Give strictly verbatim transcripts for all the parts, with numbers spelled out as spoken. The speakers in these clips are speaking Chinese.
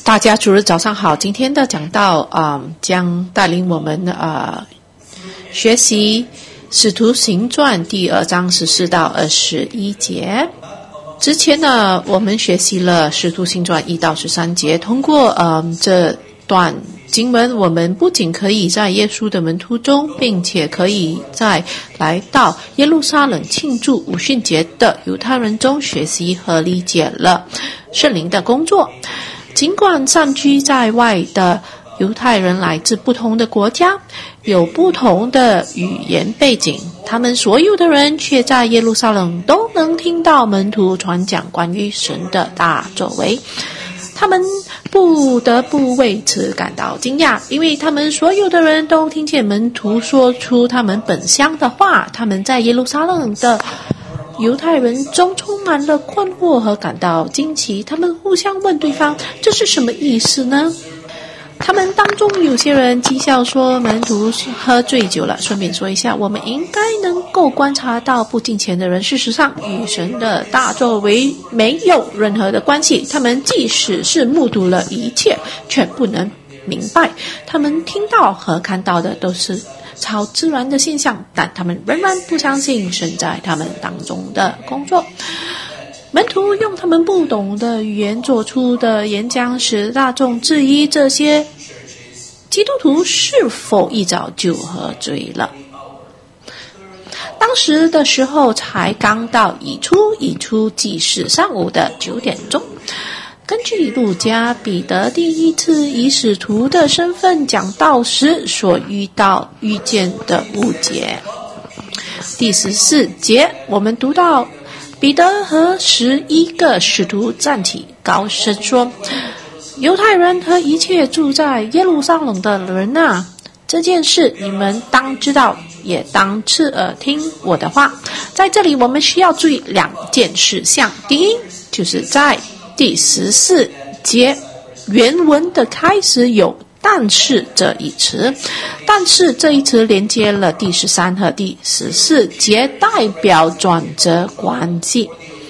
大家主日早上好，今天的讲道啊、呃，将带领我们啊、呃、学习使徒行传第二章十四到二十一节。之前呢，我们学习了使徒行传一到十三节，通过呃这段经文，我们不仅可以在耶稣的门徒中，并且可以在来到耶路撒冷庆祝五旬节的犹太人中学习和理解了圣灵的工作。尽管散居在外的犹太人来自不同的国家，有不同的语言背景，他们所有的人却在耶路撒冷都能听到门徒传讲关于神的大作为。他们不得不为此感到惊讶，因为他们所有的人都听见门徒说出他们本乡的话。他们在耶路撒冷的犹太人中充满了困惑和感到惊奇，他们互相问对方，这是什么意思呢？他们当中有些人讥笑说门徒喝醉酒了。顺便说一下，我们应该能够观察到不敬虔的人事实上与神的大作为没有任何的关系，他们即使是目睹了一切，却不能明白他们听到和看到的都是超自然的现象，但他们仍然不相信神在他们当中的工作。门徒用他们不懂的语言做出的演讲，使大众质疑这些基督徒是否一早就喝醉了。当时的时候才刚到以初，以初即是上午的九点钟。根据路加，彼得第一次以使徒的身份讲道时所遇到遇见的误解。第十四节，我们读到彼得和十一个使徒站起，高声说：犹太人和一切住在耶路撒冷的人啊，这件事你们当知道，也当侧耳听我的话。在这里我们需要注意两件事项。第一，就是在第十四节原文的开始有但是这一词，但是这一词连接了第十三和第十四节，代表转折关系。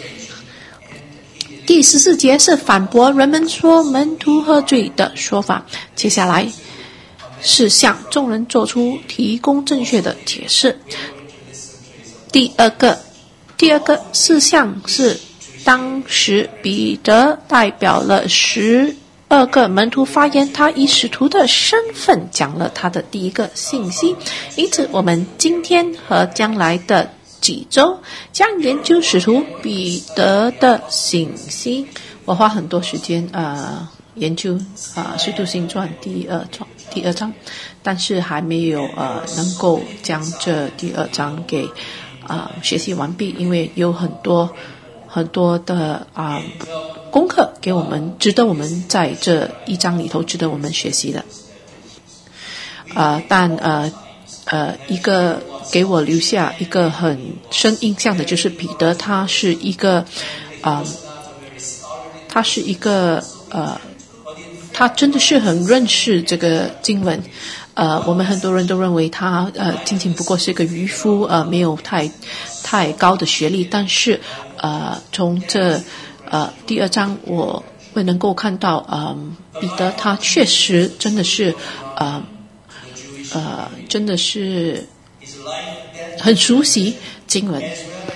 第十四节是反驳人们说门徒喝醉的说法，接下来是向众人做出提供正确的解释。第二个第二个事项是当时彼得代表了十二个门徒发言，他以使徒的身份讲了他的第一个信息。因此我们今天和将来的几周将研究使徒彼得的信息。我花很多时间呃研究呃使徒行传第二章第二章，但是还没有呃能够将这第二章给啊、呃、学习完毕，因为有很多很多的啊、呃、功课给我们，值得我们在这一章里头值得我们学习的。呃，但呃呃一个给我留下一个很深印象的就是彼得，他是一个啊、呃，他是一个呃，他真的是很认识这个经文。呃，我们很多人都认为他呃仅仅不过是一个渔夫，呃，没有太太高的学历，但是呃，从这呃第二章我们能够看到，呃，彼得他确实真的是呃呃真的是很熟悉经文。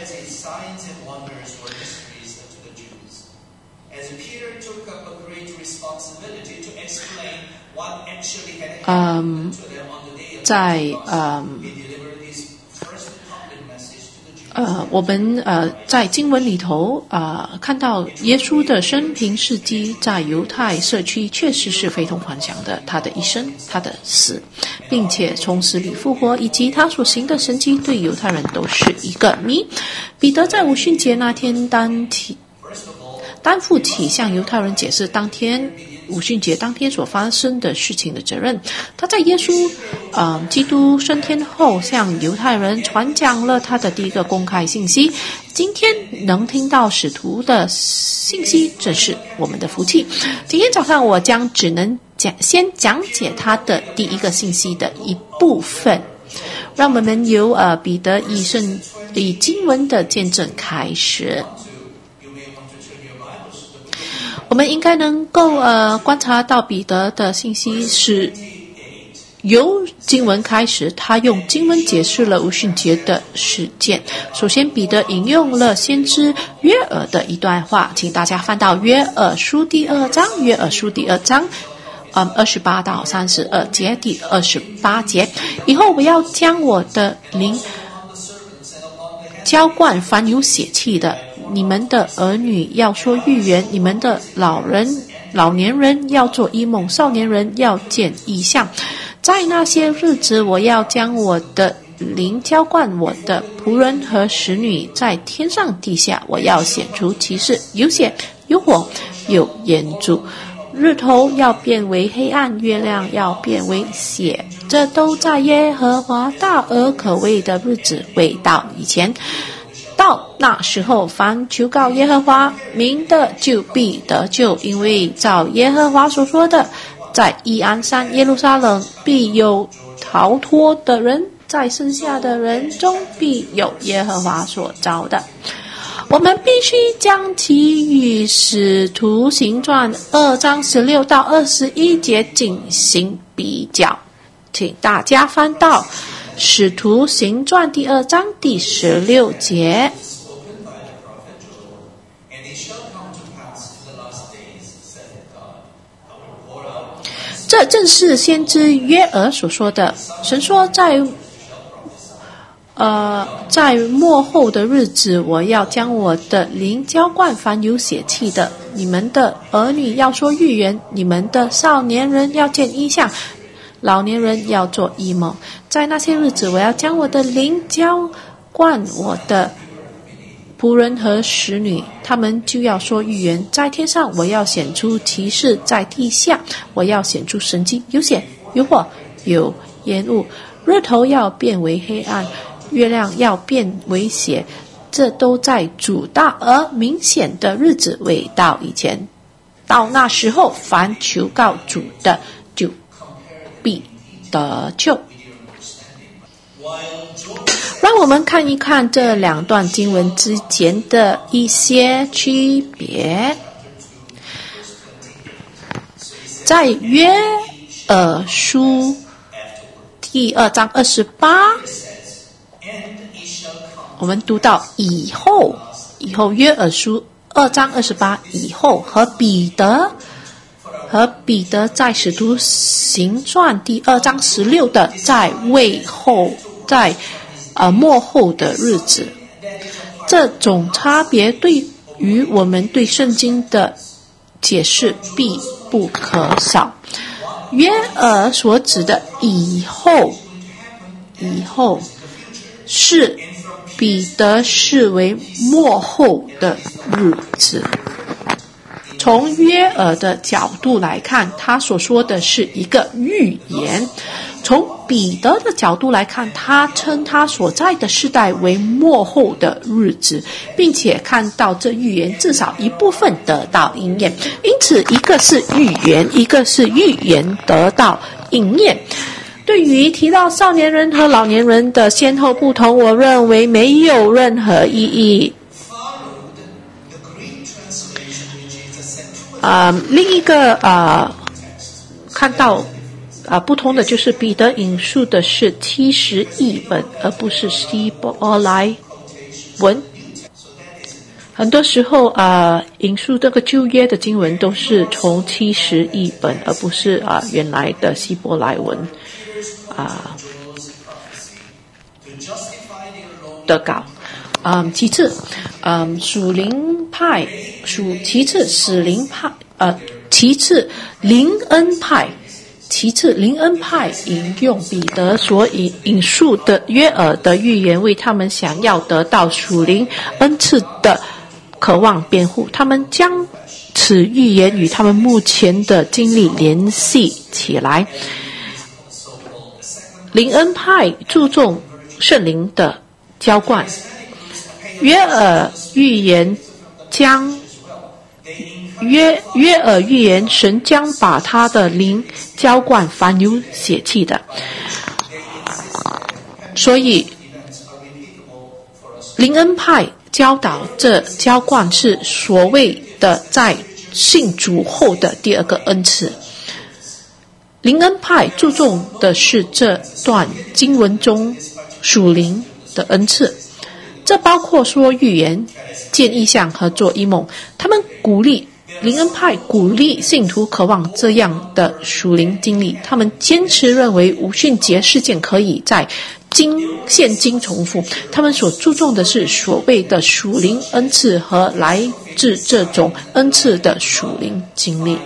嗯，在嗯呃，我们呃在经文里头啊、呃、看到耶稣的生平事迹，在犹太社区确实是非同凡响的。他的一生，他的死，并且从死里复活，以及他所行的神迹，对犹太人都是一个谜。彼得在五旬节那天担起担负起向犹太人解释当天五旬节当天所发生的事情的责任。他在耶稣呃基督升天后向犹太人传讲了他的第一个公开信息。今天能听到使徒的信息，真是我们的福气。今天早上我将只能讲先讲解他的第一个信息的一部分，让我们由呃彼得以圣以经文的见证开始。 我们应该能够呃观察到彼得的信息是由经文开始，他用经文解释了五旬节的事件。首先，彼得引用了先知约珥的一段话，请大家翻到约珥书第二章，约珥书第二章嗯，二十八到三十二节，第二十八节，以后我要将我的灵浇灌凡有血气的，你们的儿女要说预言，你们的老人老年人要做异梦，少年人要见异象。在那些日子，我要将我的灵浇灌我的仆人和使女，在天上地下，我要显出奇事，有血有火有烟柱，日头要变为黑暗，月亮要变为血，这都在耶和华大而可畏的日子未到以前。到那时候，凡求告耶和华名的，就必得救，因为照耶和华所说的，在锡安山耶路撒冷必有逃脱的人，在剩下的人中必有耶和华所召的。我们必须将其与使徒行传二章十六到二十一节进行比较，请大家翻到使徒行传第二章第十六节。这正是先知约珥所说的，神说在呃，在末后的日子，我要将我的灵浇灌凡有血气的，你们的儿女要说预言，你们的少年人要见异象，老年人要做异梦。在那些日子，我要将我的灵浇灌我的仆人和使女，他们就要说预言。在天上，我要显出奇事；在地下，我要显出神迹，有血有火有烟雾，日头要变为黑暗，月亮要变为血，这都在主大而明显的日子未到以前。到那时候，凡求告主的，就必得救。让我们看一看这两段经文之间的一些区别。在约珥书第二章二十八，我们读到以后，以后约珥书二章二十八以后，和彼得和彼得在使徒行传第二章十六的在未后，在呃末后的日子，这种差别对于我们对圣经的解释必不可少。约珥所指的以后，以后是彼得视为末后的日子。从约珥的角度来看，他所说的是一个预言；从彼得的角度来看，他称他所在的世代为末后的日子，并且看到这预言至少一部分得到应验。因此，一个是预言，一个是预言得到应验。对于提到少年人和老年人的先后不同，我认为没有任何意义。啊、呃，另一个啊、呃，看到啊、呃、不同的就是彼得引述的是七十译本，而不是希伯来文。很多时候啊、呃，引述这个旧约的经文都是从七十译本，而不是啊、呃、原来的希伯来文啊、呃、的稿。嗯，其次，嗯，属灵派，属其次使灵派，呃，其次灵恩派，其次灵恩派引用彼得所引引述的约珥的预言，为他们想要得到属灵恩赐的渴望辩护。他们将此预言与他们目前的经历联系起来。灵恩派注重圣灵的浇灌。约珥预言将约约珥预言神将把他的灵浇灌凡有血气的，所以灵恩派教导这浇灌是所谓的在信主后的第二个恩赐。灵恩派注重的是这段经文中属灵的恩赐，这包括说预言、见异象和做异梦。他们鼓励灵恩派鼓励信徒渴望这样的属灵经历，他们坚持认为五旬节事件可以在今现今重复。他们所注重的是所谓的属灵恩赐和来自这种恩赐的属灵经历。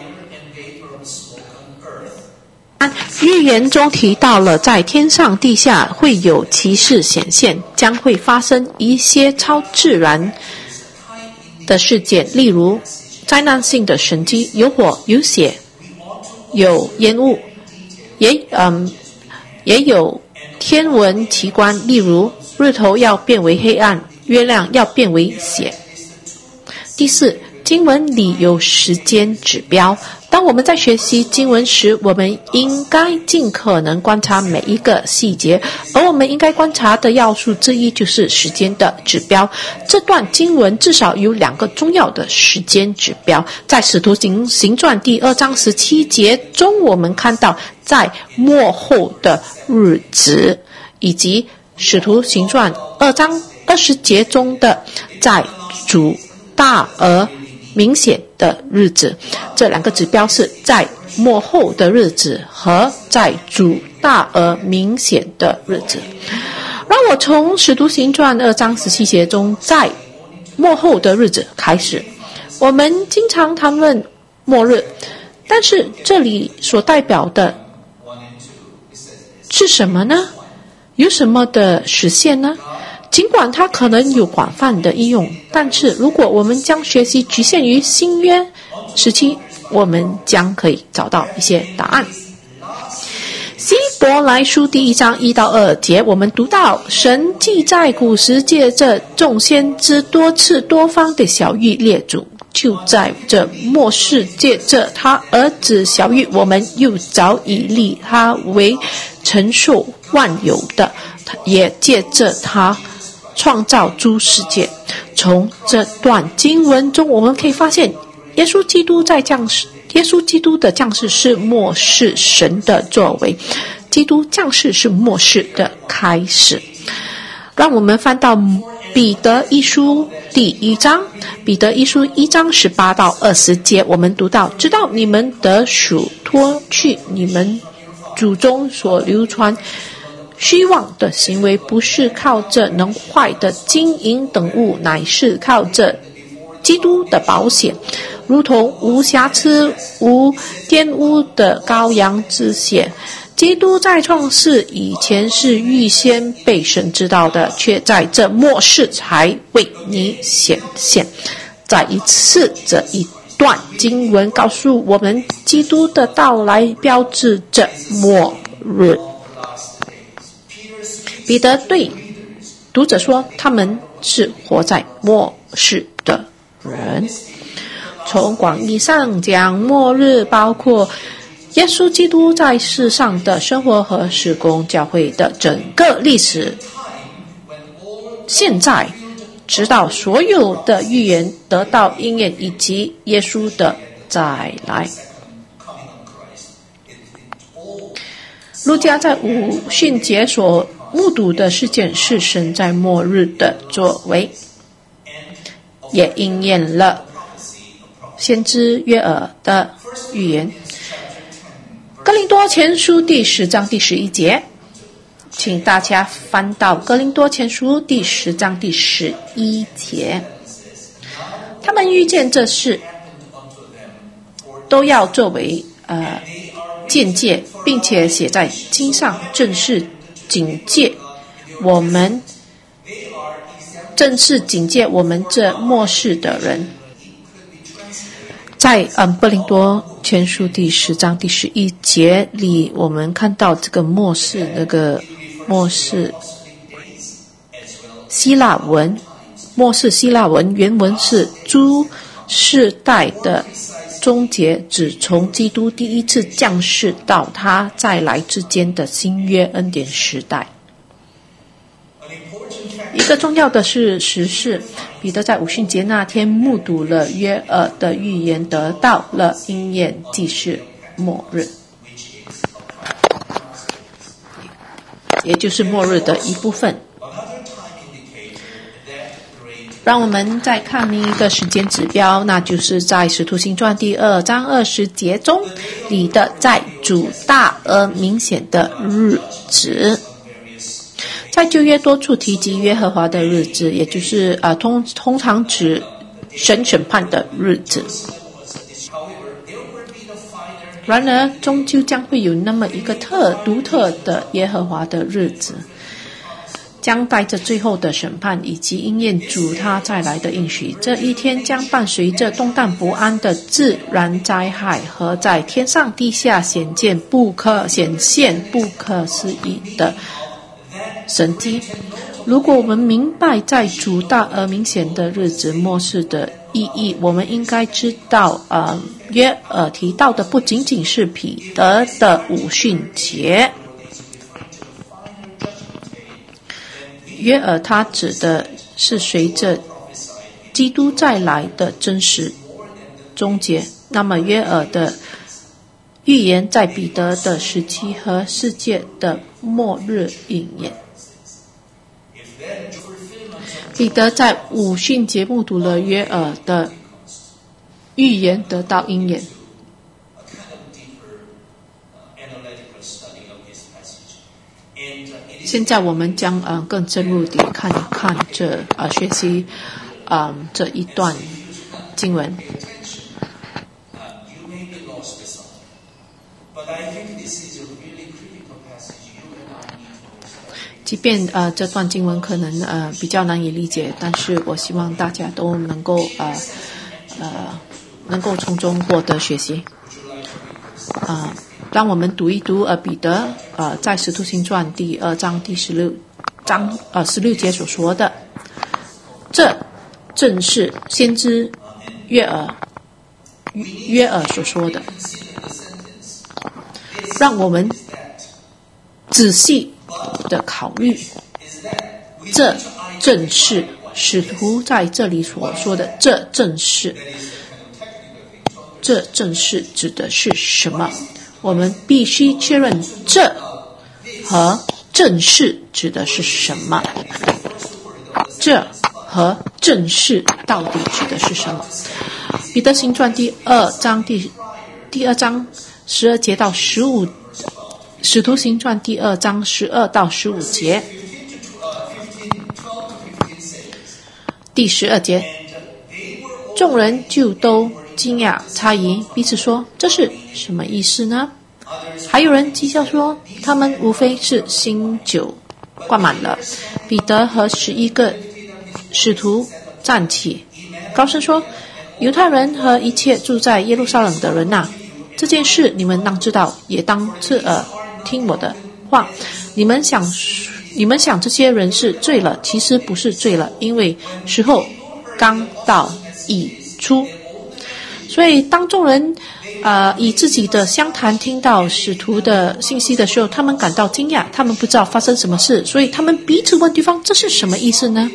预言中提到了在天上地下会有奇事显现，将会发生一些超自然的事件，例如灾难性的神迹，有火有血有烟雾，也嗯也有天文奇观，例如日头要变为黑暗，月亮要变为血。第四，经文里有时间指标。当我们在学习经文时，我们应该尽可能观察每一个细节，而我们应该观察的要素之一就是时间的指标。这段经文至少有两个重要的时间指标。在使徒行行传第二章十七节中，我们看到在末后的日子，以及使徒行传二章二十节中的在主大而明显的日子。这两个指标是在末后的日子和在主大而明显的日子。让我从使徒行传二章十七节中在末后的日子开始。我们经常谈论末日，但是这里所代表的是什么呢？有什么的实现呢？尽管它可能有广泛的应用，但是如果我们将学习局限于新约时期，我们将可以找到一些答案。希伯来书第一章一到二节，我们读到神既在古时借着众先知多次多方的晓谕列祖，就在这末世借着他儿子晓谕我们，又早已立他为承受万有的，也借着他创造诸世界。从这段经文中我们可以发现，耶稣基督在降世耶稣基督的降世是末世神的作为，基督降世是末世的开始。让我们翻到彼得一书第一章，彼得一书一章十八到二十节，我们读到，知道你们得赎脱去你们祖宗所流传虚妄的行为，不是靠着能坏的金银等物，乃是靠着基督的保险，如同无瑕疵无玷污的羔羊之血。基督在创世以前是预先被神知道的，却在这末世才为你显现。再一次，这一段经文告诉我们，基督的到来标志着末日。彼得对读者说，他们是活在末世的人。从广义上讲，末日包括耶稣基督在世上的生活和事工，教会的整个历史，现在直到所有的预言得到应验，以及耶稣的再来。路加在五旬节所目睹的事件是神在末日的作为，也应验了先知约珥的预言。哥林多前书第十章第十一节，请大家翻到哥林多前书第十章第十一节。他们遇见这事，都要作为呃见戒，并且写在经上，正是警戒我们，正是警戒我们这末世的人。在嗯哥林多前书第十章第十一节里，我们看到这个末世，那个末世希腊文，末世希腊文原文是诸世代的终结，指从基督第一次降世到他再来之间的新约恩典时代。 一个重要的是时事，彼得在五旬节那天目睹了约珥的预言得到了应验，即是末日，也就是末日的一部分。让我们再看另一个时间指标，那就是在使徒行传第二章二十节中里的在主大而明显的日子。在旧约多处提及耶和华的日子，也就是呃通通常指神审判的日子。然而终究将会有那么一个特独特的耶和华的日子，将带着最后的审判以及应验主他再来的应许。这一天将伴随着动荡不安的自然灾害和在天上地下显见不可显现不可思议的神迹。如果我们明白在主大而明显的日子末世的意义，我们应该知道呃，约珥提到的不仅仅是彼得的五旬节。约珥他指的是随着基督再来的真实终结。那么约珥的预言在彼得的时期和世界的末日应验。彼得在五旬节目读了约珥的预言得到应验。现在我们将呃更深入地看一看这呃学习呃这一段经文。即便呃这段经文可能呃比较难以理解，但是我希望大家都能够呃呃能够从中获得学习。啊、呃，让我们读一读呃彼得呃在使徒行传第二章第十六章呃十六节所说的，这正是先知约珥约珥所说的。让我们仔细的考虑，这正是使徒在这里所说的，这正是这正是指的是什么？我们必须确认这和正是指的是什么，这和正是到底指的是什么？彼得行传第二章第第二章十二节到十五，使徒行传第二章十二到十五节。第十二节，众人就都惊讶诧异，彼此说：“这是什么意思呢？”还有人讥笑说：“他们无非是新酒灌满了。”彼得和十一个使徒站起，高声说：“犹太人和一切住在耶路撒冷的人哪，这件事你们当知道，也当侧耳听我的话。你们想，你们想这些人是醉了，其实不是醉了，因为时候刚到已出。”所以当众人呃以自己的相谈听到使徒的信息的时候，他们感到惊讶，他们不知道发生什么事，所以他们彼此问对方：“这是什么意思呢？”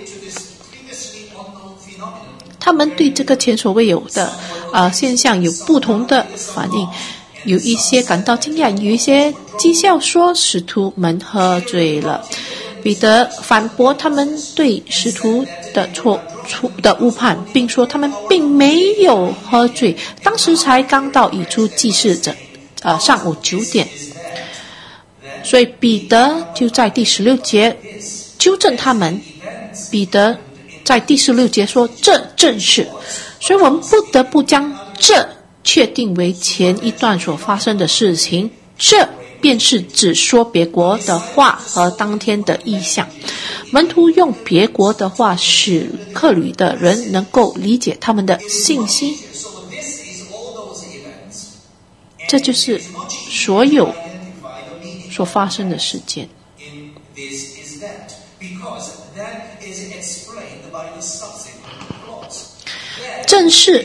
他们对这个前所未有的呃现象有不同的反应，有一些感到惊讶，有一些讥笑说使徒们喝醉了。彼得反驳他们对使徒的错错的误判，并说他们并没有喝醉，当时才刚到已出祭祀者呃上午九点。所以彼得就在第十六节纠正他们。彼得在第十六节说：“这正是。”所以我们不得不将这确定为前一段所发生的事情，这便是指说别国的话和当天的意象。门徒用别国的话使客旅的人能够理解他们的信息，这就是所有所发生的事件。正是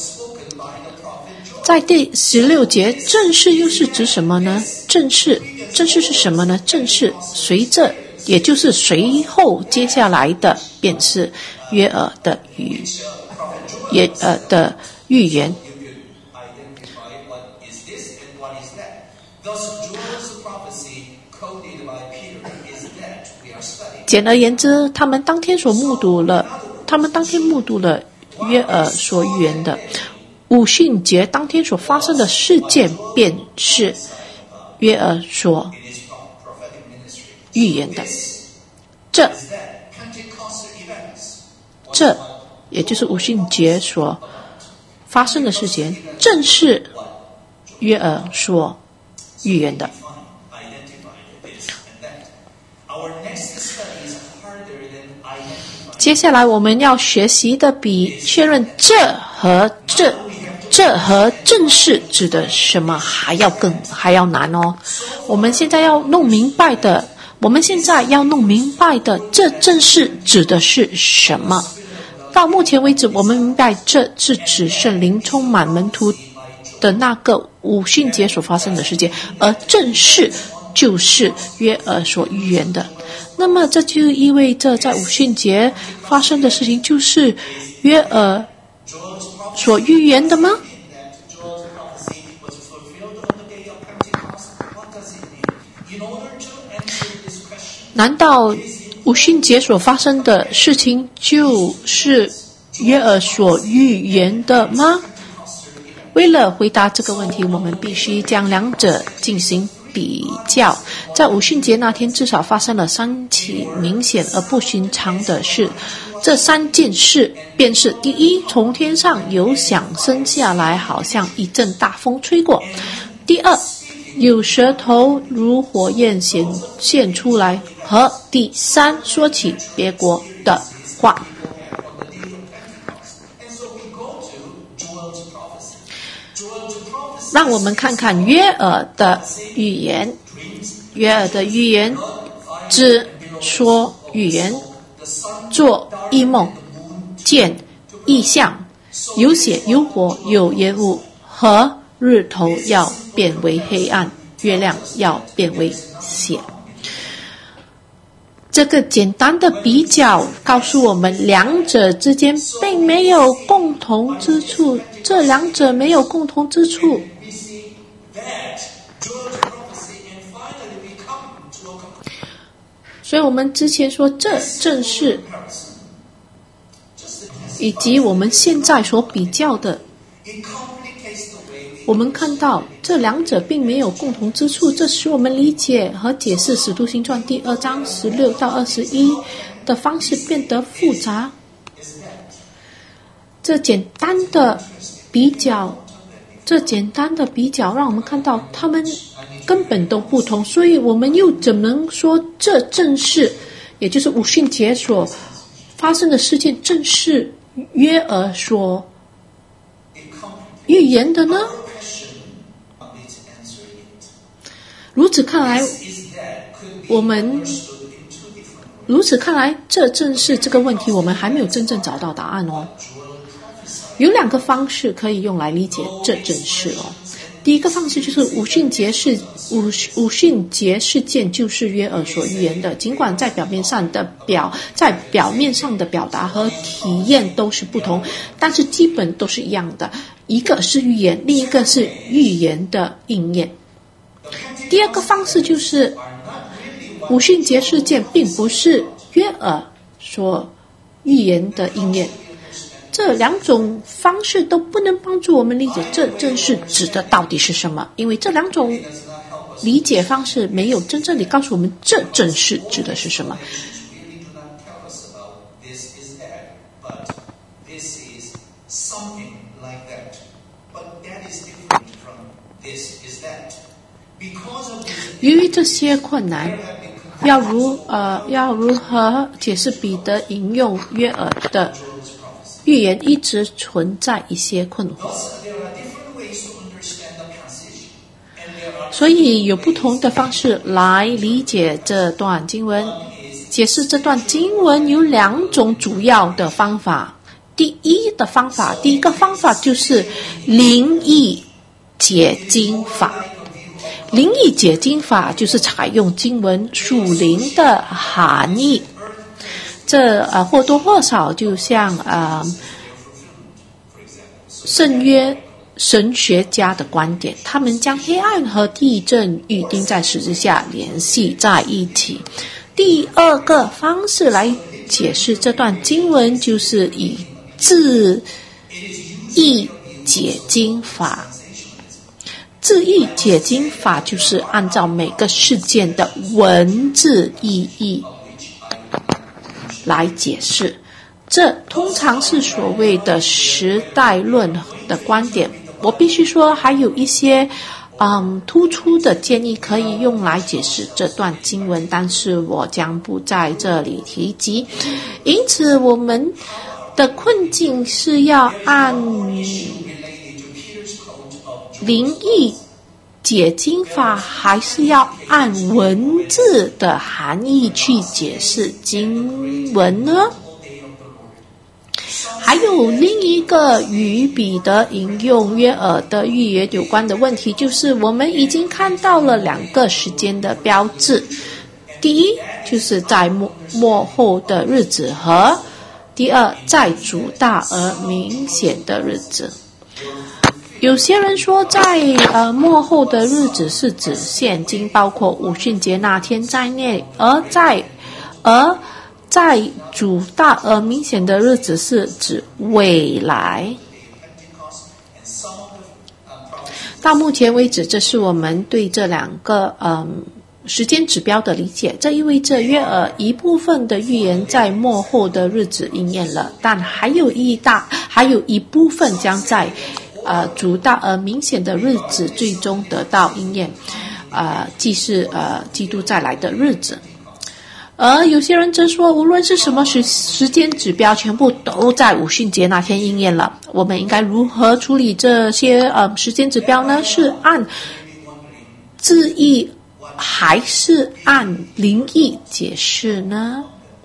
在第十六节，正是又是指什么呢？正是正是是什么呢？正是随着也就是随后接下来的便是约珥的预约呃的预言。简而言之，他们当天所目睹了，他们当天目睹了约珥所预言的五旬节当天所发生的事件，便是约珥所预言的。这，这也就是五旬节所发生的事情，正是约珥所预言的。接下来我们要学习的比确认这和这这和正是指的什么还要更还要难哦。我们现在要弄明白的，我们现在要弄明白的，这正是指的是什么？到目前为止，我们明白这是指圣灵充满门徒的那个五旬节所发生的事件，而正是就是约珥所预言的。那么这就意味着在五旬节发生的事情就是约珥所预言的吗？难道五旬节所发生的事情就是约珥所预言的吗？为了回答这个问题，我们必须将两者进行比较。在五旬节那天，至少发生了三起明显而不寻常的事。这三件事便是：第一，从天上有响声下来，好像一阵大风吹过；第二，有舌头如火焰显现出来；和第三，说起别国的话。让我们看看约珥的预言。约珥的预言只说预言，做异梦，见异象，有血有火有烟雾，和日头要变为黑暗，月亮要变为血。这个简单的比较告诉我们，两者之间并没有共同之处。这两者没有共同之处。所以我们之前说这正是，以及我们现在所比较的，我们看到这两者并没有共同之处，这使我们理解和解释《使徒行传》第二章十六到二十一的方式变得复杂。这简单的比较，这简单的比较让我们看到他们根本都不同，所以我们又怎能说这正是，也就是五旬节所发生的事件，正是约珥所预言的呢？如此看来，我们如此看来，这正是这个问题，我们还没有真正找到答案哦。有两个方式可以用来理解这正是哦。第一个方式就是五旬节事五五旬节事件就是约珥所预言的，尽管在表面上的表在表面上的表达和体验都是不同，但是基本都是一样的，一个是预言，另一个是预言的应验。第二个方式就是五旬节事件并不是约珥所预言的应验。这两种方式都不能帮助我们理解这正是指的到底是什么，因为这两种理解方式没有真正地告诉我们这正是指的是什么。由于这些困难，要如呃要如何解释彼得引用约珥的预言一直存在一些困惑，所以有不同的方式来理解这段经文。解释这段经文有两种主要的方法。第一的方法，第一个方法就是灵意解经法。 灵异解经法就是采用经文属灵的含义，这呃或多或少就像呃圣约神学家的观点，他们将黑暗和地震预定在十字架联系在一起。第二个方式来解释这段经文，就是以字义解经法。字义解经法就是按照每个事件的文字意义来解释，这通常是所谓的时代论的观点。我必须说，还有一些嗯突出的建议可以用来解释这段经文，但是我将不在这里提及。因此，我们的困境是要按灵异解经法，还是要按文字的含义去解释经文呢？还有另一个与彼得引用约珥的预言有关的问题，就是我们已经看到了两个时间的标志，第一就是在末末后的日子，和第二在主大而明显的日子。有些人说在呃末后的日子是指现今，包括五旬节那天在内，而在而在主大而明显的日子是指未来。到目前为止，这是我们对这两个嗯时间指标的理解。这意味着约珥一部分的预言在末后的日子应验了，但还有一大还有一部分将在呃主大而明显的日子最终得到应验，呃即是呃基督再来的日子。而有些人则说，无论是什么时时间指标，全部都在五旬节那天应验了。我们应该如何处理这些呃时间指标呢？是按字义还是按灵义解释呢？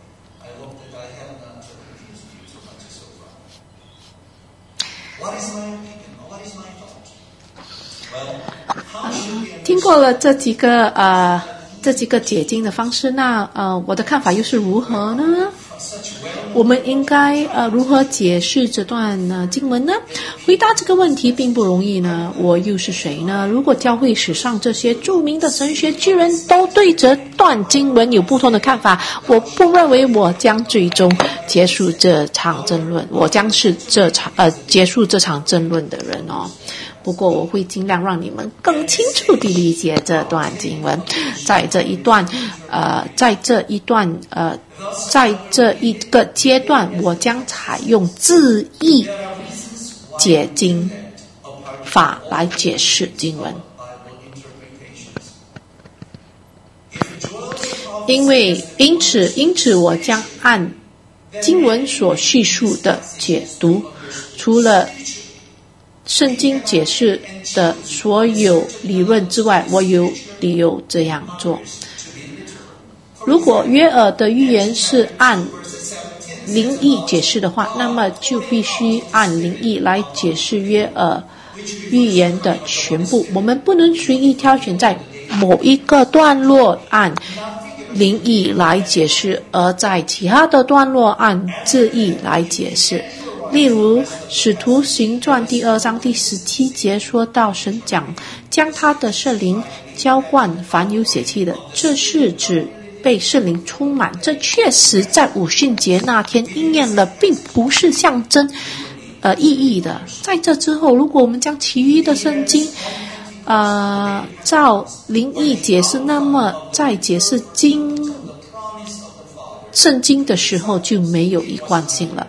呃、听过了这几个呃这几个解经的方式，那呃我的看法又是如何呢？我们应该呃如何解释这段呢经文呢？回答这个问题并不容易呢。我又是谁呢？如果教会史上这些著名的神学巨人都对这段经文有不同的看法，我不认为我将最终结束这场争论，我将是这场呃结束这场争论的人哦。不过我会尽量让你们更清楚地理解这段经文。在这一段呃在这一段呃在这一个阶段，我将采用字义解经法来解释经文。因为因此因此我将按经文所叙述的解读，除了圣经解释的所有理论之外，我有理由这样做。如果约珥的预言是按灵义解释的话，那么就必须按灵义来解释约珥预言的全部。我们不能随意挑选在某一个段落按灵义来解释，而在其他的段落按字义来解释。例如使徒行传第二章第十七节说到，神讲将他的圣灵浇灌凡有血气的，这是指被圣灵充满。这确实在五旬节那天应验了，并不是象征呃意义的。在这之后，如果我们将其余的圣经呃照灵义解释，那么在解释经圣经的时候就没有一贯性了。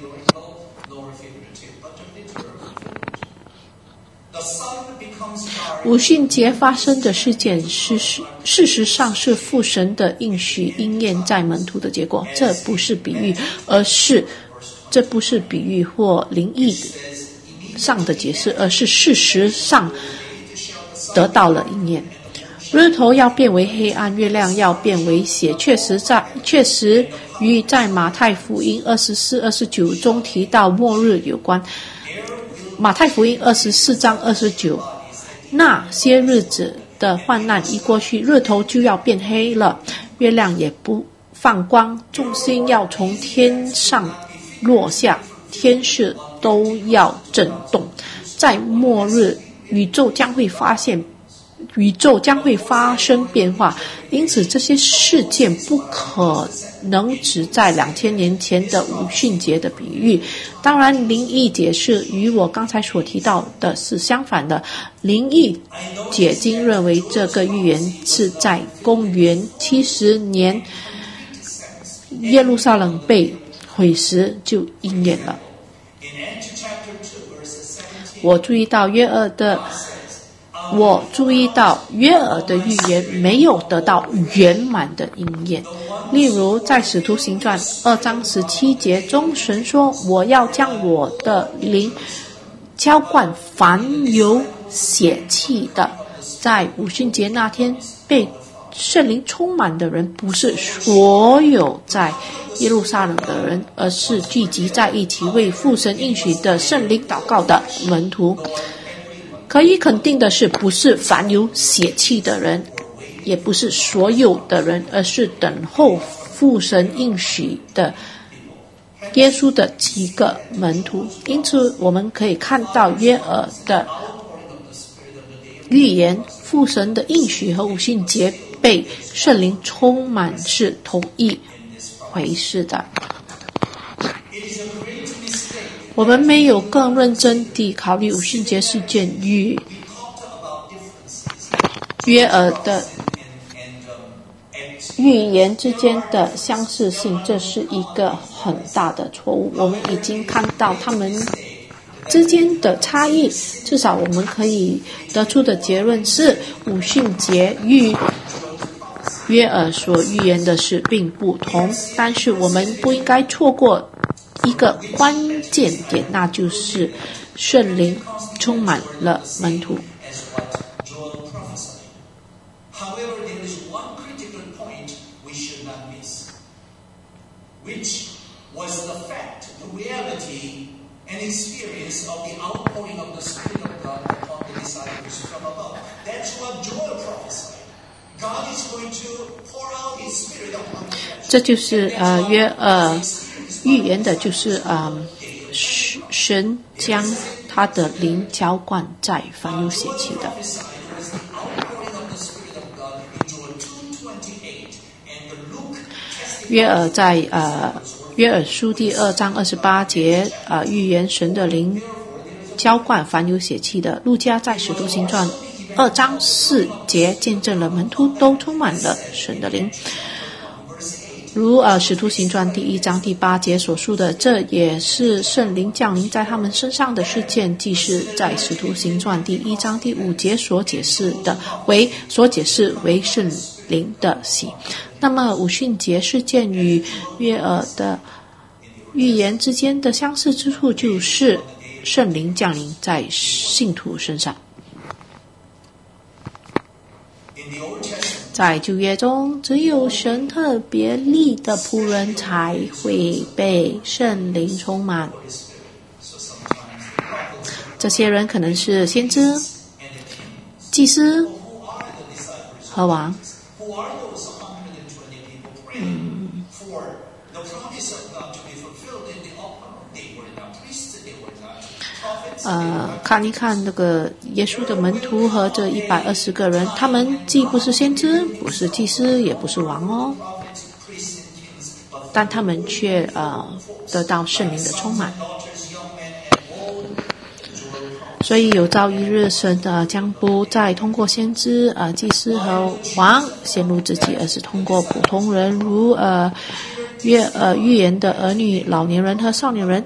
五旬节发生的事件事实事实上是父神的应许应验在门徒的结果，这不是比喻，而是这不是比喻或灵异上的解释，而是事实上得到了应验。日头要变为黑暗，月亮要变为血，确实在确实与在马太福音二十四、二十九中提到末日有关。马太福音二十四章二十九，那些日子的患难一过去，日头就要变黑了，月亮也不放光，众星要从天上落下，天势都要震动。在末日，宇宙将会发现宇宙将会发生变化，因此这些事件不可能只在两千年前的五旬节的比喻。当然，灵异解释与我刚才所提到的是相反的。灵异解经认为这个预言是在公元七十年耶路撒冷被毁时就应验了。我注意到约珥的我注意到约珥的预言没有得到圆满的应验。例如在使徒行传二章十七节中，神说，我要将我的灵浇灌凡有血气的。在五旬节那天，被圣灵充满的人不是所有在耶路撒冷的人，而是聚集在一起为父神应许的圣灵祷告的门徒。可以肯定的是，不是凡有血气的人，也不是所有的人，而是等候父神应许的耶稣的几个门徒。因此我们可以看到约珥的预言，父神的应许和五旬节被圣灵充满是同一回事的。我们没有更认真地考虑五旬节事件与约珥的预言之间的相似性，这是一个很大的错误。我们已经看到他们之间的差异，至少我们可以得出的结论是，五旬节与约珥所预言的事并不同。但是我们不应该错过一个关键点，那就是圣灵充满了门徒。这就是呃约珥预言的，就是呃神将他的灵浇灌在凡有血气的。约珥在呃约珥书第二章二十八节呃预言神的灵浇灌凡有血气的。路加在使徒行传二章四节见证了门徒都充满了神的灵。如呃使徒行传第一章第八节所述的，这也是圣灵降临在他们身上的事件，即是在使徒行传第一章第五节所解释的为所解释为圣灵的喜。那么五旬节事件与约珥的预言之间的相似之处，就是圣灵降临在信徒身上。在旧约中，只有神特别立的仆人才会被圣灵充满。这些人可能是先知、祭司和王。嗯，呃，看一看那个耶稣的门徒和这一百二十个人，他们既不是先知，不是祭司，也不是王哦，但他们却呃得到圣灵的充满。所以有朝一日，神呃将不再通过先知、呃祭司和王显露自己，而是通过普通人，如呃约呃预言的儿女、老年人和少年人。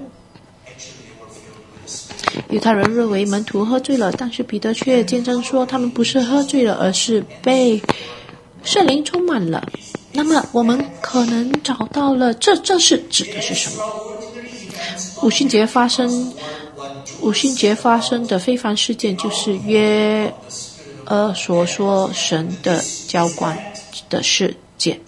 犹太人认为门徒喝醉了，但是彼得却见证说他们不是喝醉了，而是被圣灵充满了。那么我们可能找到了这这是指的是什么？五旬节发生五旬节发生的非凡事件，就是约珥所说神的浇灌的事件。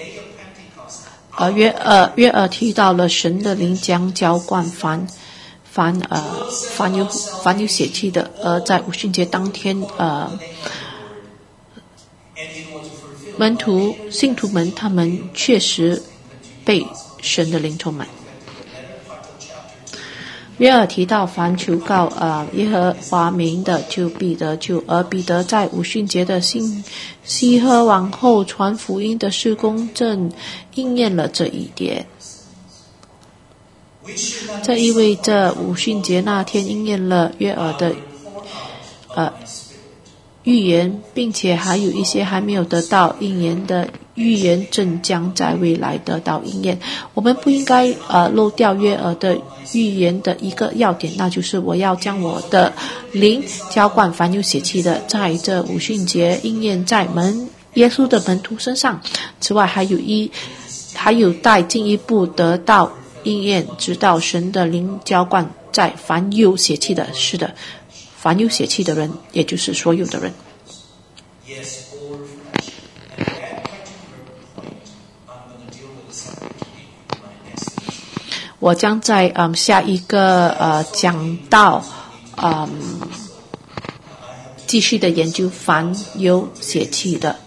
而约呃约珥提到了神的灵将浇灌凡凡呃凡有凡有血气的，而在五旬节当天，呃，门徒信徒们他们确实被神的灵充满。约珥提到，凡求告呃耶和华名的，就必得救。而彼得在五旬节的信息和往后传福音的事工，正应验了这一点。这意味着五旬节那天应验了约珥的呃预言，并且还有一些还没有得到应验的预言正将在未来得到应验。我们不应该呃漏掉约珥的预言的一个要点，那就是我要将我的灵浇灌凡有血气的，在这五旬节应验在门耶稣的门徒身上。此外，还有一还有待进一步得到应验，直到神的灵浇灌在凡有血气的。是的，凡有血气的人，也就是所有的人。我将在嗯下一个呃讲到嗯继续的研究凡有血气的。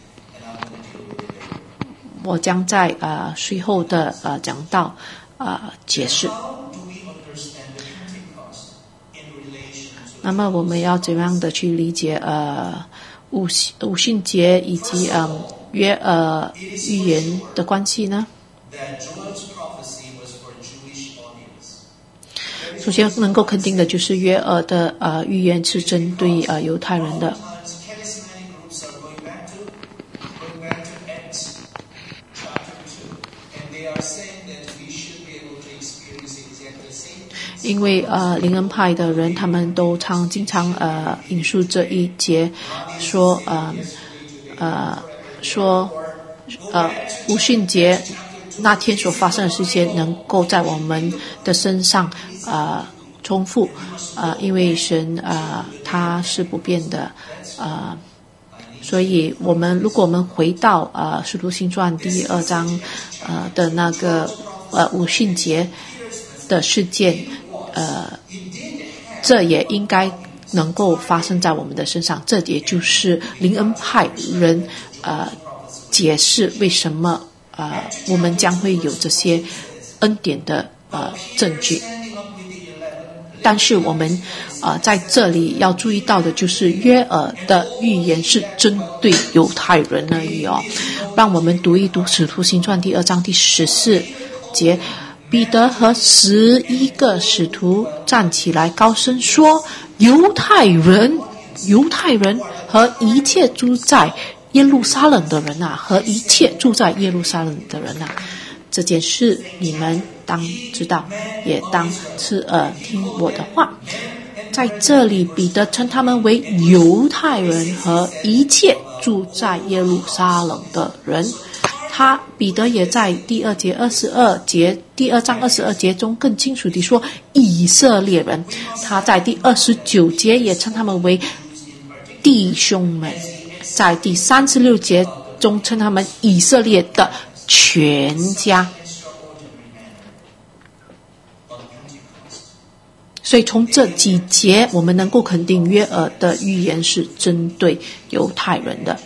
我将在呃随后的呃讲到呃解释。那么我们要怎样的去理解呃五五旬节以及嗯约珥预言的关系呢？首先能够肯定的就是约珥的呃预言是针对呃犹太人的。因为呃灵恩派的人他们都常经常呃引述这一节，说呃呃说呃五旬节那天所发生的事情能够在我们的身上呃重复，呃因为神呃他是不变的，呃所以我们如果我们回到呃使徒行传第二章呃的那个呃五旬节的事件，呃这也应该能够发生在我们的身上。这也就是灵恩派人呃解释为什么呃我们将会有这些恩典的呃证据。但是我们呃在这里要注意到的就是约珥的预言是针对犹太人而已哦。让我们读一读使徒行传第二章第十四节，彼得和十一个使徒站起来高声说，犹太人犹太人和一切住在耶路撒冷的人啊，和一切住在耶路撒冷的人啊，这件事你们当知道，也当侧耳听我的话。在这里彼得称他们为犹太人和一切住在耶路撒冷的人。他彼得也在第二节二十二节第二章二十二节中更清楚地说以色列人。他在第二十九节也称他们为弟兄们，在第三十六节中称他们以色列的全家。所以从这几节我们能够肯定约珥的预言是针对犹太人的。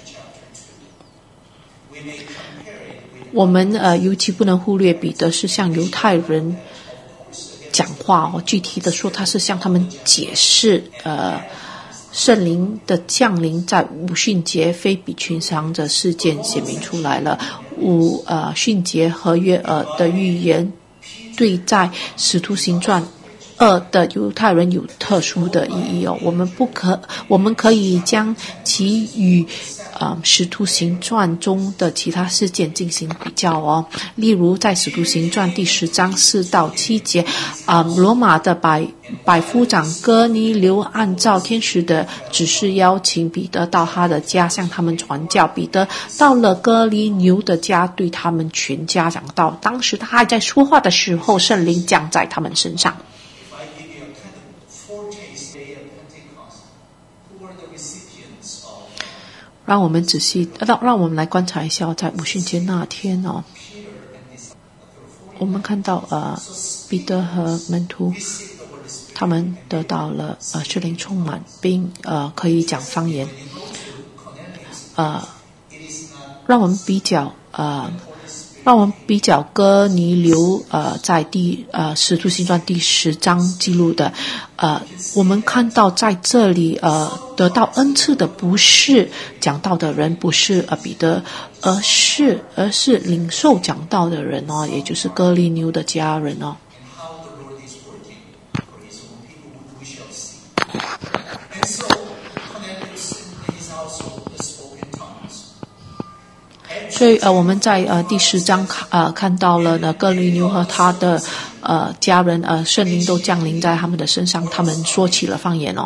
我们呃尤其不能忽略彼得是向犹太人讲话哦，具体的说他是向他们解释呃圣灵的降临在五旬节非比寻常的事件显明出来了。五呃旬节和约珥的预言对在使徒行传二的犹太人有特殊的意义哦。我们不可我们可以将其与呃使徒行传中的其他事件进行比较哦。例如在使徒行传第十章四到七节，呃罗马的百百夫长哥尼流按照天使的指示邀请彼得到他的家向他们传教。彼得到了哥尼流的家，对他们全家讲道。当时他还在说话的时候，圣灵降在他们身上。让我们仔细让让我们来观察一下，在五旬节那天哦，我们看到呃彼得和门徒他们得到了呃圣灵充满，并呃可以讲方言。呃，让我们比较呃，让我们比较哥尼流呃在第呃使徒行传第十章记录的呃，我们看到在这里呃得到恩赐的不是讲道的人，不是呃彼得，而是而是领受讲道的人哦，也就是哥尼流的家人哦。所以呃，我们在呃第十章呃看到了呢，哥尼流和他的呃家人呃圣灵都降临在他们的身上，他们说起了方言哦。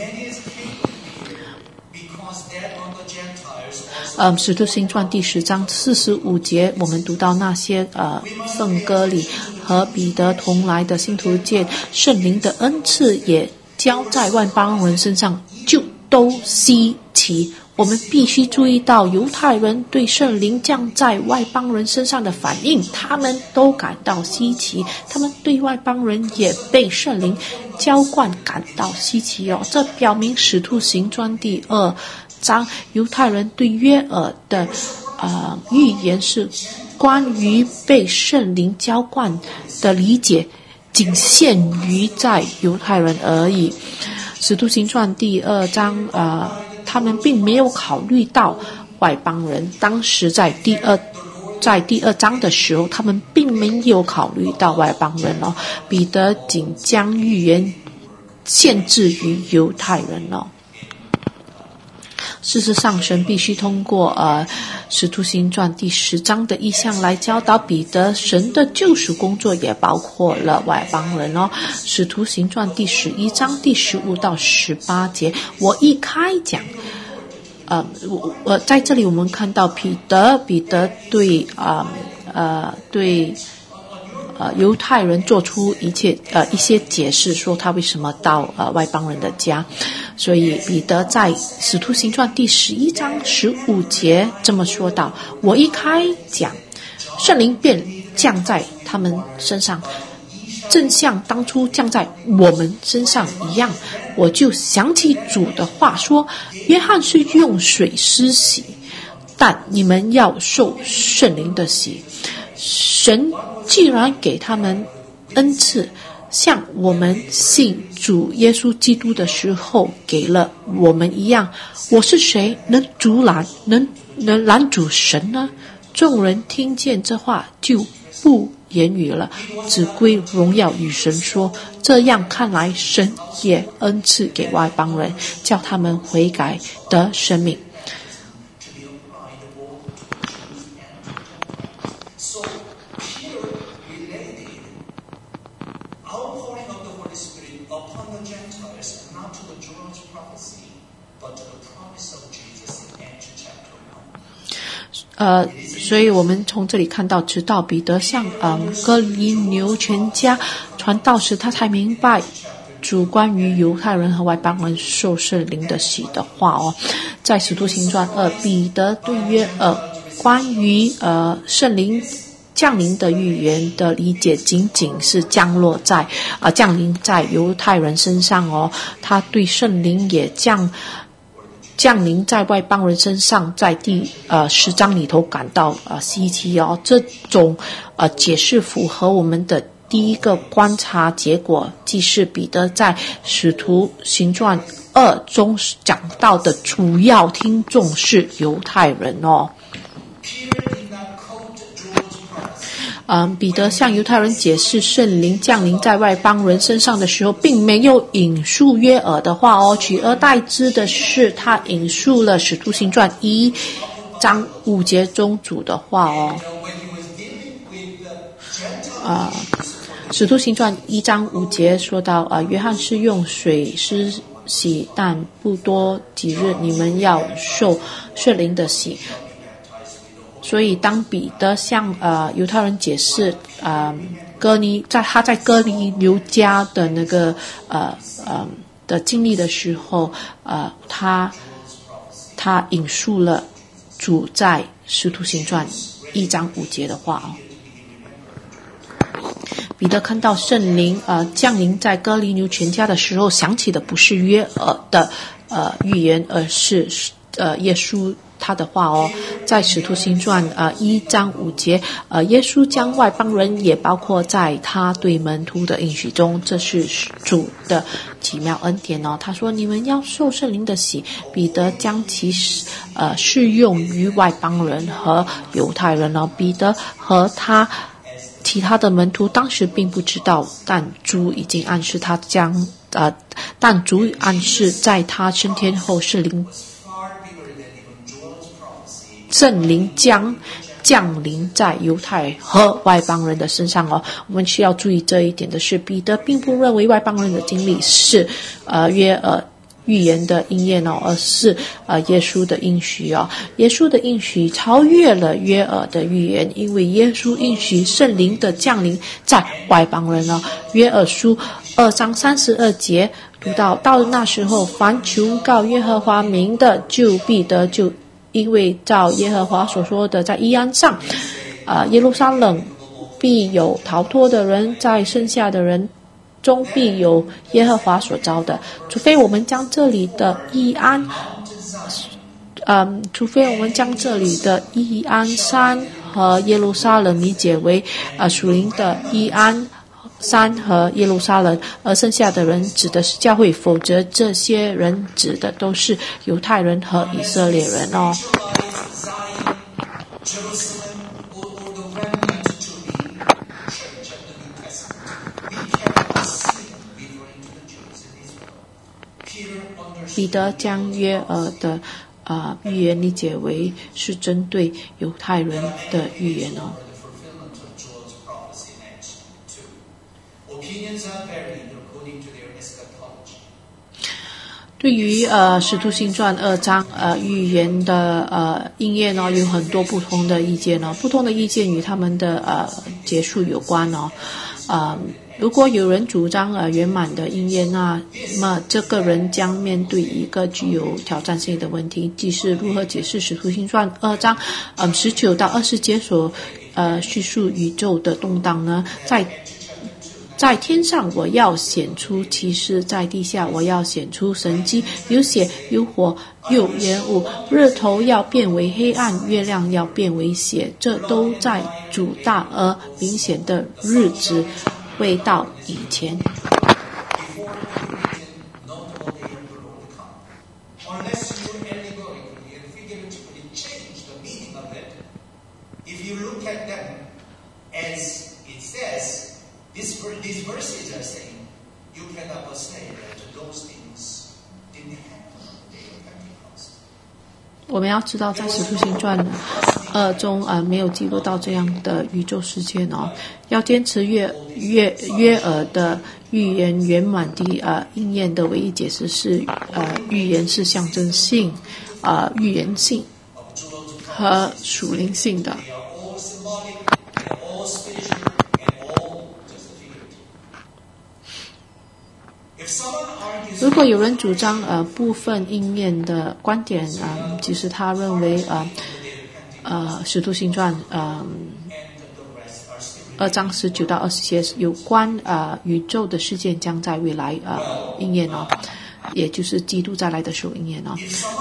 呃，使徒行传第十章四十五节，我们读到那些呃奉割礼和彼得同来的信徒见圣灵的恩赐也交在外邦人身上，就都稀奇。我们必须注意到犹太人对圣灵降在外邦人身上的反应，他们都感到稀奇，他们对外邦人也被圣灵浇灌感到稀奇哦。这表明使徒行传第二章犹太人对约珥的呃预言是关于被圣灵浇灌的理解仅限于在犹太人而已。使徒行传第二章呃他们并没有考虑到外邦人，当时在第二在第二章的时候，他们并没有考虑到外邦人哦。彼得仅将预言限制于犹太人哦。事实上，神必须通过呃使徒行传第十章的意象来教导彼得，神的救赎工作也包括了外邦人哦。使徒行传第十一章第十五到十八节，我一开讲，呃，我呃在这里我们看到彼得，彼得对啊 呃, 呃对。呃，犹太人做出一切呃一些解释，说他为什么到呃外邦人的家。所以彼得在使徒行传第十一章十五节这么说道：我一开讲，圣灵便降在他们身上，正像当初降在我们身上一样。我就想起主的话说，约翰是用水施洗，但你们要受圣灵的洗。神既然给他们恩赐，像我们信主耶稣基督的时候给了我们一样，我是谁能阻拦能能拦阻神呢？众人听见这话就不言语了，只归荣耀与神说。这样看来，神也恩赐给外邦人，叫他们悔改得生命。呃，所以我们从这里看到，直到彼得向嗯哥尼流全家传道时，他才明白主关于犹太人和外邦人受圣灵的洗的话哦。在使徒行传二，彼得对约珥关于呃圣灵降临的预言的理解，仅仅是降落在呃降临在犹太人身上哦。他对圣灵也降。降临在外邦人身上，在第呃十章里头感到呃稀奇哦。这种呃解释符合我们的第一个观察结果，即是彼得在使徒行传二中讲到的主要听众是犹太人哦。嗯，彼得向犹太人解释圣灵降临在外邦人身上的时候，并没有引述约珥的话哦，取而代之的是他引述了使徒行传一章五节中主的话哦。啊、呃，使徒行传一章五节说到啊、呃，约翰是用水施洗，但不多几日，你们要受圣灵的洗。所以当彼得向呃犹太人解释呃哥尼在他在哥尼流家的那个呃呃的经历的时候，呃他他引述了主在使徒行传一章五节的话哦。 彼得看到圣灵呃降临在哥尼流全家的时候，想起的不是约珥的呃预言，而是呃耶稣他的话哦。在使徒行传呃一章五节，呃耶稣将外邦人也包括在他对门徒的应许中，这是主的奇妙恩典哦。他说你们要受圣灵的洗，彼得将其呃适用于外邦人和犹太人哦。彼得和他其他的门徒当时并不知道，但主已经暗示他将呃，但主暗示在他升天后圣灵圣灵将降临在犹太和外邦人的身上哦。我们需要注意这一点的是，彼得并不认为外邦人的经历是呃约珥预言的应验哦，而是呃耶稣的应许哦。耶稣的应许超越了约珥的预言，因为耶稣应许圣灵的降临在外邦人哦。约珥书二章三十二节读到，到那时候，凡求告耶和华名的，就必得救。因为照耶和华所说的，在伊安上，呃，耶路撒冷必有逃脱的人，在剩下的人中必有耶和华所招的。除非我们将这里的伊安，嗯，除非我们将这里的伊安山和耶路撒冷理解为呃属灵的伊安山和耶路撒冷，而剩下的人指的是教会，否则这些人指的都是犹太人和以色列人哦。彼得将约珥的呃预言理解为是针对犹太人的预言哦。对于呃使徒行传二章呃预言的呃应验呢，有很多不同的意见哦，不同的意见与他们的呃结束有关哦。呃，如果有人主张呃圆满的应验，那么这个人将面对一个具有挑战性的问题，即是如何解释使徒行传二章嗯十九到二十节所呃叙述宇宙的动荡呢？在在天上我要显出奇事，在地下我要显出神迹，有血有火有烟雾，日头要变为黑暗，月亮要变为血，这都在主大而明显的日子未到以前。 These, these verses are saying, you cannot but say that those things didn't happen on the day of Pentecost. 我们要知道，在使徒行传二中呃没有记录到这样的宇宙事件哦。要坚持约约约珥的预言圆满的呃应验的唯一解释是呃预言是象征性、呃预言性和属灵性的。如果有人主张呃部分应验的观点啊、呃，其实他认为呃呃使徒行传呃二章十九到二十节有关呃宇宙的事件将在未来呃应验哦，也就是基督再来的时候应验哦。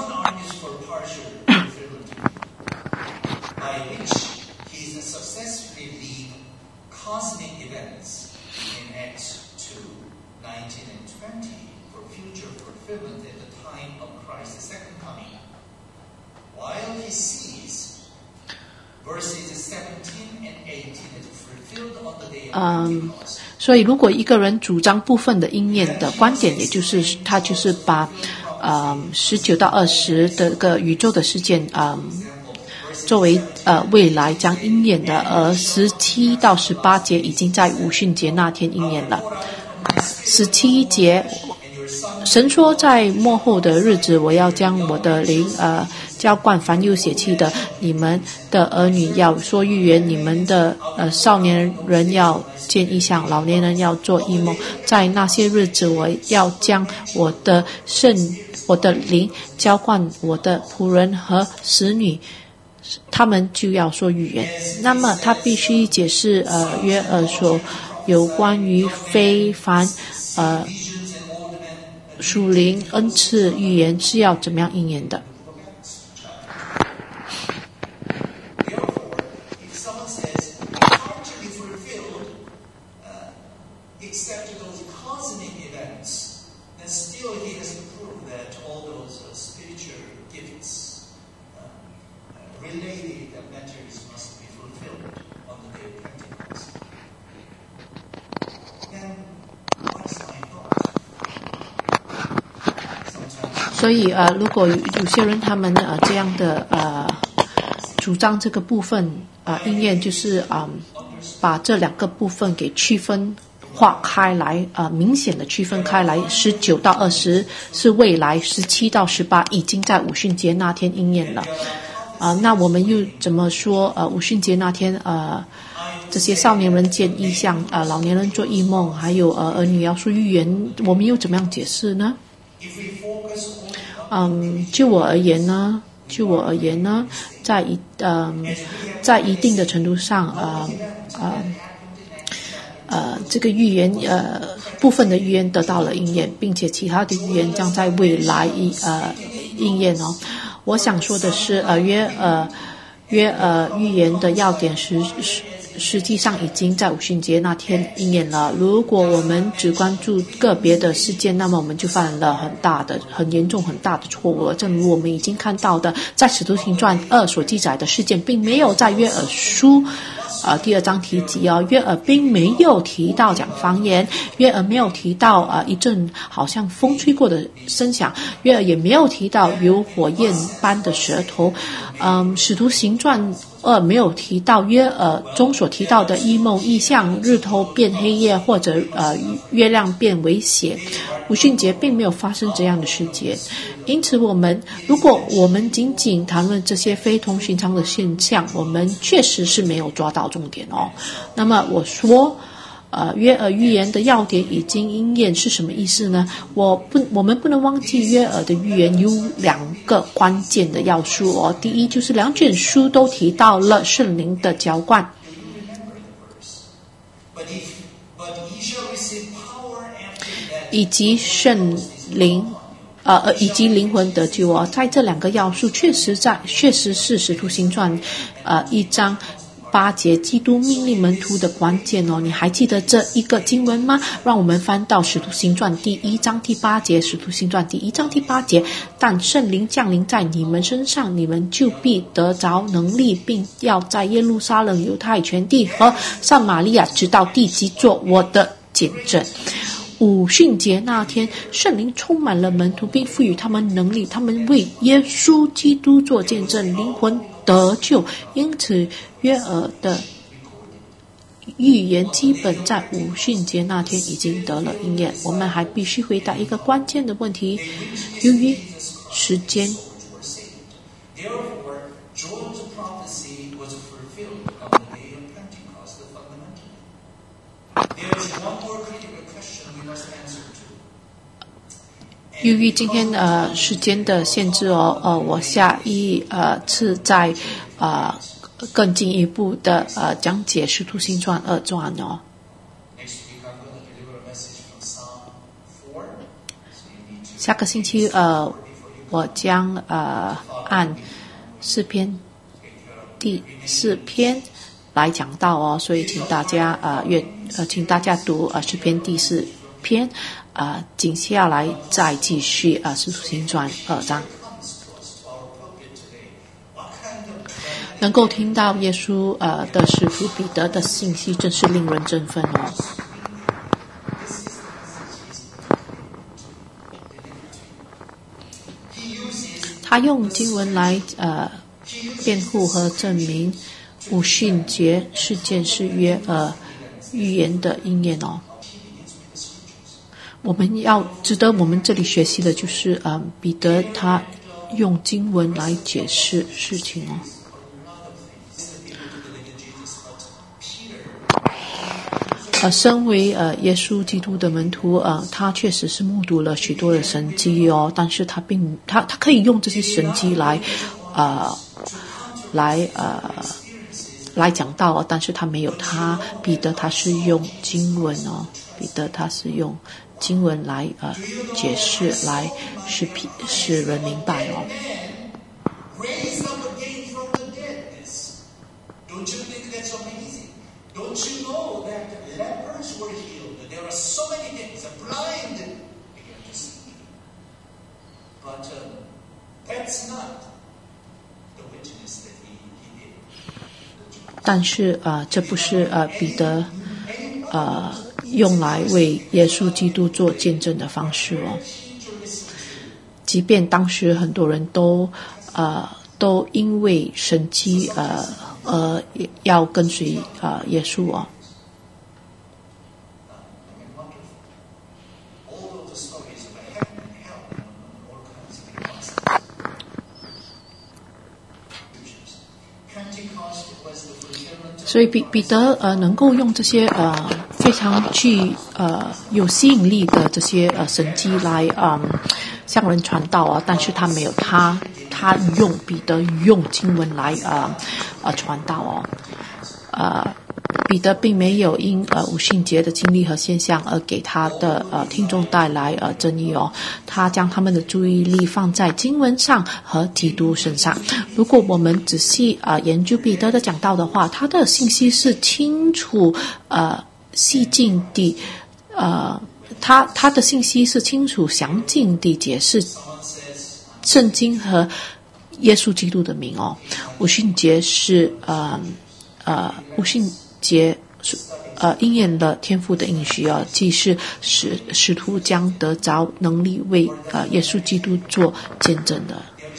嗯，所以如果一个人主张部分的应验的观点，也就是他就是把嗯十九到二十的个宇宙的事件嗯作为呃未来将应验的，而十七到十八节已经在五旬节那天应验了。十七节，神说在末后的日子，我要将我的灵呃浇灌凡有血气的，你们的儿女要说预言，你们的呃少年人要见异象，老年人要做异梦。在那些日子，我要将我的圣我的灵浇灌我的仆人和使女，他们就要说预言。那么他必须解释呃约珥所有关于非凡呃属灵恩赐预言是要怎么样应验的。所以呃，如果有有些人他们呃这样的呃主张这个部分呃应验，就是啊、呃、把这两个部分给区分划开来，呃明显的区分开来，十九到二十是未来，十七到十八已经在五旬节那天应验了。啊、呃，那我们又怎么说？呃，五旬节那天呃。这些少年人见异象，呃，老年人做异梦，还有呃儿女要说预言，我们又怎么样解释呢？嗯，就我而言呢，就我而言呢，在一嗯、呃，在一定的程度上，呃呃呃，这个预言呃部分的预言得到了应验，并且其他的预言将在未来一呃应验哦。我想说的是，呃约呃约呃预言的要点是是。实际上已经在五旬节那天应验了。如果我们只关注个别的事件，那么我们就犯了很大的、很严重、很大的错误。正如我们已经看到的，在《使徒行传二》所记载的事件，并没有在约珥书呃第二章提及哦。约珥并没有提到讲方言，约珥没有提到呃一阵好像风吹过的声响，约珥也没有提到有火焰般的舌头。嗯，《使徒行传》二没有提到约珥中所提到的异梦异象，日头变黑夜，或者呃月亮变为血。五旬节并没有发生这样的事件，因此我们如果我们仅仅谈论这些非同寻常的现象，我们确实是没有抓到重点哦。那么我说呃，约珥预言的要点已经应验是什么意思呢？我不，我们不能忘记约珥的预言有两个关键的要素哦。第一，就是两卷书都提到了圣灵的浇灌，以及圣灵呃，以及灵魂得救哦。在这两个要素，确实在确实是使徒行传呃一章八节基督命令门徒的关键哦。你还记得这一个经文吗？让我们翻到使徒行传第一章第八节。使徒行传第一章第八节，但圣灵降临在你们身上，你们就必得着能力，并要在耶路撒冷、犹太全地和撒玛利亚直到地极做我的见证。五旬节那天，圣灵充满了门徒，并赋予他们能力，他们为耶稣基督做见证，灵魂得救。因此约珥的预言基本在五旬节那天已经得了应验。我们还必须回答一个关键的问题，由于时间由于今天呃时间的限制哦，呃，我下一呃次再呃更进一步的呃讲解《使徒行传》二传哦。下个星期呃，我将呃按诗篇第四篇来讲到哦，所以请大家呃阅呃请大家读呃诗篇第四篇。啊，紧下来再继续啊，《使徒行传》二章，能够听到耶稣呃的使徒彼得的信息，真是令人振奋哦。他用经文来呃辩护和证明五旬节事件是约珥预言的应验哦。我们要值得我们这里学习的就是，嗯，彼得他用经文来解释事情哦。呃，身为呃耶稣基督的门徒，呃，他确实是目睹了许多的神迹哦，但是他并他他可以用这些神迹来，呃，来呃来讲道哦，但是他没有他彼得他是用经文哦，彼得他是用经文来呃解释，来使使人明白哦。 Raised up again from the dead. Don't you think that's amazing? Don't you know that lepers were healed? There are so many things. The blind began to see. But um, that's not the witness that he, he did. 但是呃，这不是呃彼得呃用来为耶稣基督做见证的方式哦。即便当时很多人都呃都因为神迹呃呃要跟随呃耶稣哦。所以彼彼得呃能够用这些呃非常具呃有吸引力的这些呃神迹来嗯向人传道啊，但是他没有他他用彼得用经文来呃呃传道哦，呃彼得并没有因呃五旬节的经历和现象而给他的呃听众带来呃争议哦，他将他们的注意力放在经文上和基督身上。如果我们仔细呃研究彼得的讲道的话，他的信息是清楚呃细尽地呃他他的信息是清楚详尽地解释圣经和耶稣基督的名哦。五旬节是呃呃五旬节呃应验了天父的应许啊，既是使使徒将得着能力为呃耶稣基督做见证的。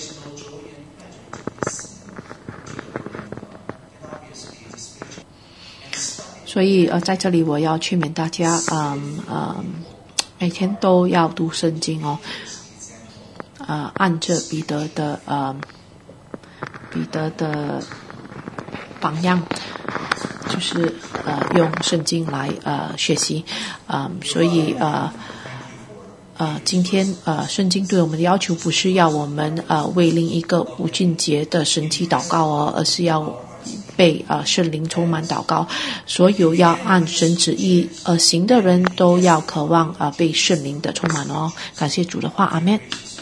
所以呃在这里我要劝勉大家，嗯嗯每天都要读圣经哦，呃按着彼得的呃彼得的榜样。就是呃用圣经来呃学习，嗯、呃，所以呃呃今天呃圣经对我们的要求不是要我们呃为另一个五旬节的神奇祷告哦，而是要被呃圣灵充满祷告。所有要按神旨意而行的人都要渴望呃被圣灵的充满哦。感谢主的话，阿们。